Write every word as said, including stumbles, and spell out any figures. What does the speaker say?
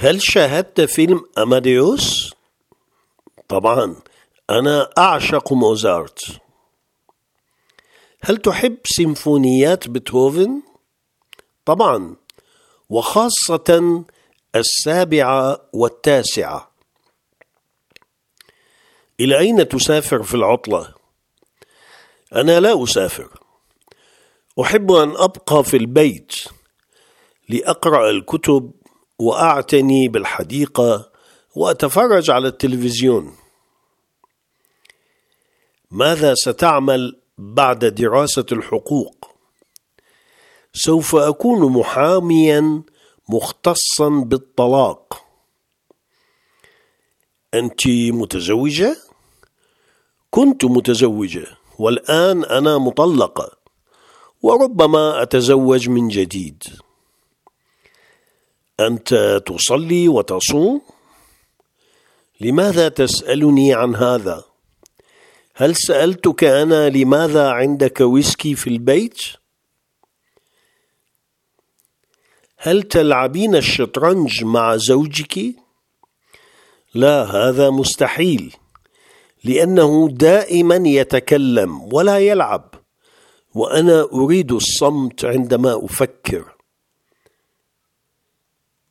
هل شاهدت فيلم أماديوس؟ طبعا، أنا أعشق موزارت. هل تحب سيمفونيات بيتهوفن؟ طبعا، وخاصة السابعة والتاسعة. إلى أين تسافر في العطلة؟ أنا لا أسافر، أحب أن أبقى في البيت لأقرأ الكتب وأعتني بالحديقة وأتفرج على التلفزيون. ماذا ستعمل بعد دراسة الحقوق؟ سوف أكون محاميا مختصا بالطلاق. أنت متزوجة؟ كنت متزوجة والآن أنا مطلقة، وربما أتزوج من جديد. أنت تصلي وتصوم؟ لماذا تسألني عن هذا؟ هل سألتك أنا لماذا عندك ويسكي في البيت؟ هل تلعبين الشطرنج مع زوجك؟ لا، هذا مستحيل، لأنه دائما يتكلم ولا يلعب، وأنا أريد الصمت عندما أفكر.